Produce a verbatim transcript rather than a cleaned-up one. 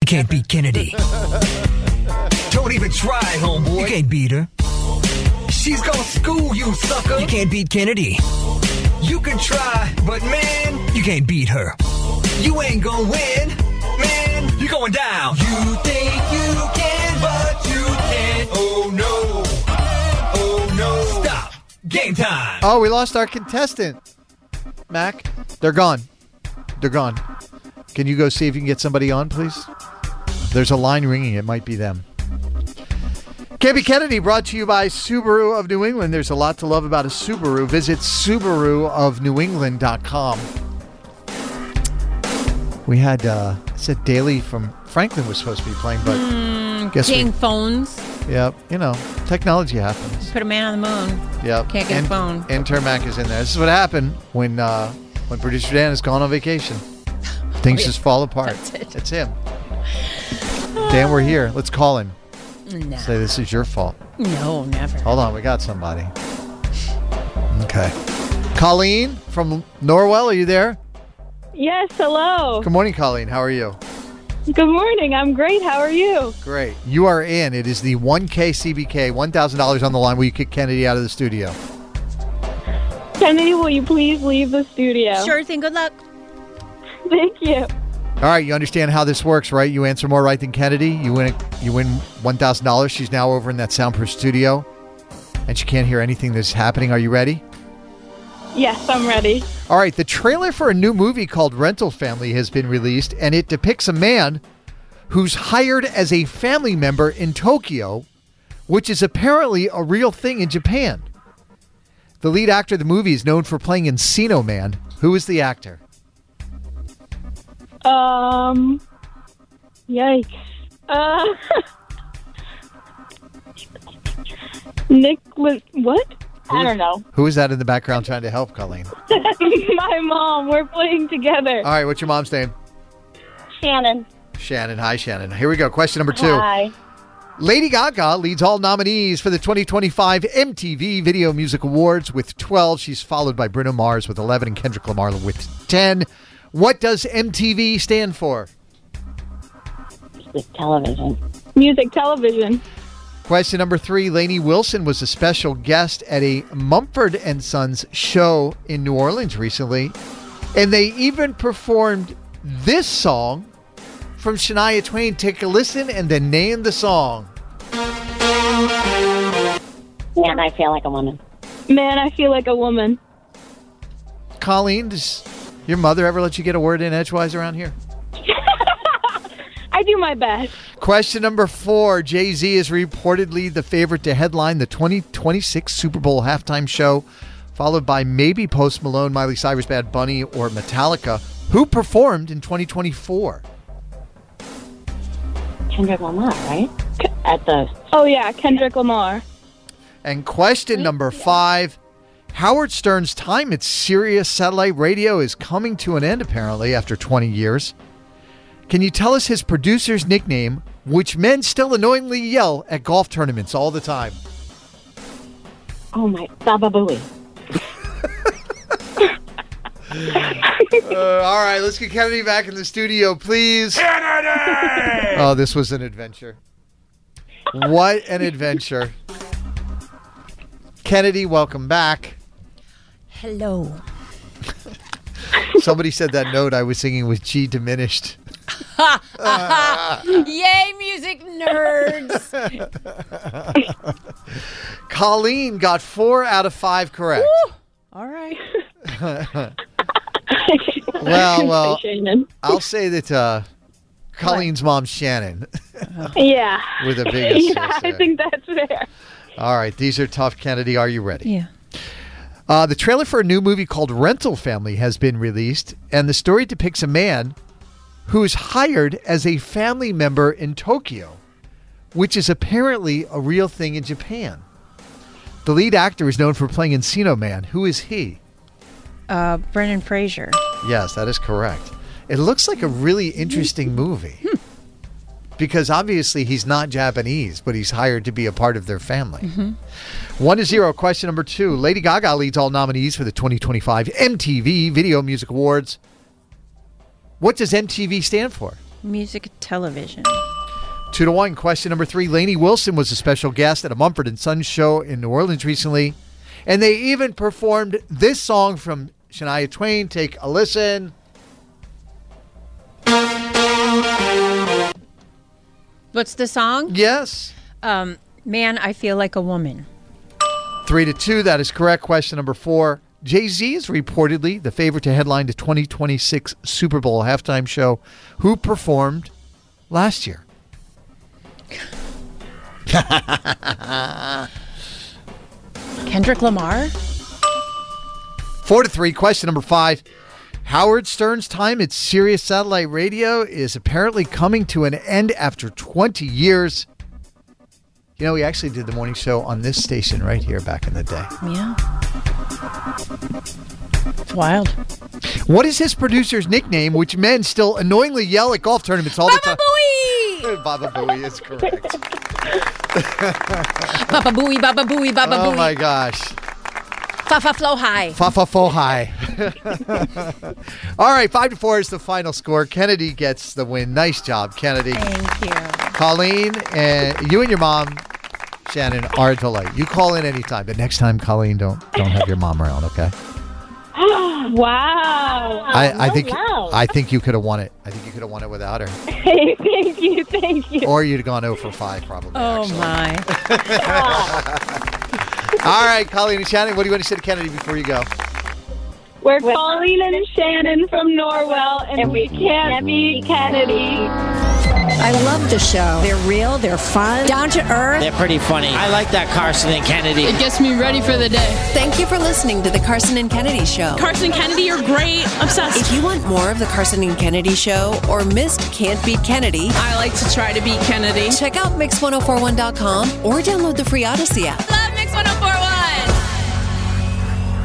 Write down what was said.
can't beat Kennedy. Don't even try, homeboy. You can't beat her. She's gonna school you, sucker. You can't beat Kennedy. You can try, but man, you can't beat her. You ain't gonna win, man. You're going down. You think you can, but you can't. Oh no. Oh no. Stop. Game time. Oh, we lost our contestant. Mac, they're gone. They're gone. Can you go see if you can get somebody on, please? There's a line ringing. It might be them. Can't Beat Kennedy brought to you by Subaru of New England. There's a lot to love about a Subaru. Visit Subaru of New England dot com. We had, uh, it said Daly from Franklin was supposed to be playing, but mm, guess getting we, phones. Yep, you know, technology happens. Put a man on the moon. Yep. Can't get and, a phone. Intern Mac is in there. This is what happened when uh, when producer Dan has gone on vacation. Things oh, yeah. just fall apart. That's it. It's him. Dan, we're here. Let's call him. No. Say this is your fault. No, never. Hold on, we got somebody. Okay. Colleen from Norwell, are you there? Yes, hello. Good morning, Colleen. How are you? Good morning. I'm great. How are you? Great. You are in. It is the one K C B K, one thousand dollars on the line. Will you kick Kennedy out of the studio? Kennedy, will you please leave the studio? Sure thing. Good luck. Thank you. All right, you understand how this works, right? You answer more right than Kennedy. You win You win one thousand dollars. She's now over in that soundproof studio, and she can't hear anything that's happening. Are you ready? Yes, I'm ready. All right, the trailer for a new movie called Rental Family has been released, and it depicts a man who's hired as a family member in Tokyo, which is apparently a real thing in Japan. The lead actor of the movie is known for playing Encino Man. Who is the actor? Um, yikes. Uh, Nick was, what? I don't know. Who is that in the background trying to help, Colleen? My mom. We're playing together. All right, what's your mom's name? Shannon. Shannon. Hi, Shannon. Here we go. Question number two. Hi. Lady Gaga leads all nominees for the twenty twenty-five M T V Video Music Awards with twelve. She's followed by Bruno Mars with eleven and Kendrick Lamar with ten. What does M T V stand for? Music television. Music television. Question number three. Lainey Wilson was a special guest at a Mumford and Sons show in New Orleans recently, and they even performed this song from Shania Twain. Take a listen and then name the song. Man, I feel like a woman. Man, I feel like a woman. Colleen, does your mother ever let you get a word in edgewise around here? I do my best. Question number four. Jay-Z is reportedly the favorite to headline the twenty twenty-six Super Bowl halftime show, followed by maybe Post Malone, Miley Cyrus, Bad Bunny, or Metallica. Who performed in twenty twenty-four? Kendrick Lamar, right? At the... Oh, yeah, Kendrick Lamar. And question number five. Howard Stern's time at Sirius Satellite Radio is coming to an end, apparently, after twenty years. Can you tell us his producer's nickname, which men still annoyingly yell at golf tournaments all the time? Oh, my... Baba Booey. uh, all right, let's get Kennedy back in the studio, please. Kennedy! Oh, this was an adventure. What an adventure. Kennedy, welcome back. Hello. Somebody said that note I was singing with G diminished. uh. Yay, music nerds. Colleen got four out of five correct. Woo! All right. well, well, I'll say that uh, Colleen's mom, Shannon. Yeah. With a big Yeah, I think that's fair. All right, these are tough. Kennedy, are you ready? Yeah. Uh, the trailer for a new movie called Rental Family has been released, and the story depicts a man who's hired as a family member in Tokyo, which is apparently a real thing in Japan. The lead actor is known for playing Encino Man. Who is he? Uh, Brendan Fraser. Yes, that is correct. It looks like a really interesting movie. Hmm. Because obviously he's not Japanese, but he's hired to be a part of their family. Mm-hmm. One to zero. Question number two. Lady Gaga leads all nominees for the twenty twenty-five M T V Video Music Awards. What does M T V stand for? Music television. Two to one. Question number three. Lainey Wilson was a special guest at a Mumford and Sons show in New Orleans recently, and they even performed this song from Shania Twain. Take a listen. What's the song? Yes. Um, Man, I Feel Like a Woman. Three to two. That is correct. Question number four. Jay-Z is reportedly the favorite to headline the twenty twenty-six Super Bowl halftime show. Who performed last year? Kendrick Lamar? Four to three. Question number five. Howard Stern's time at Sirius Satellite Radio is apparently coming to an end after twenty years. You know, he actually did the morning show on this station right here back in the day. Yeah. It's wild. What is his producer's nickname, which men still annoyingly yell at golf tournaments all Baba the time? Booey! Baba Booey is correct. Baba Booey, Baba Booey, Baba Booey. Oh, my gosh. Fa-fa flow high. Fa-fa fo high. All right, five to four is the final score. Kennedy gets the win. Nice job, Kennedy. Thank you. Colleen, and you and your mom, Shannon, are a delight. You call in anytime, but next time, Colleen, don't don't have your mom around, okay? Wow. I, I think wow. I think you could have won it. I think you could have won it without her. Hey, thank you, thank you. Or you'd have gone zero for five, probably. Oh, actually. my. All right, Colleen and Shannon, what do you want to say to Kennedy before you go? We're Colleen and Shannon from Norwell, and we can't beat Kennedy. I love the show. They're real, they're fun, down to earth. They're pretty funny. I like that Carson and Kennedy. It gets me ready for the day. Thank you for listening to the Carson and Kennedy Show. Carson and Kennedy, you're great. Obsessed. If you want more of the Carson and Kennedy Show or missed Can't Beat Kennedy, I like to try to beat Kennedy. check out mix ten forty-one dot com or download the free Odyssey app. Love Mix one oh four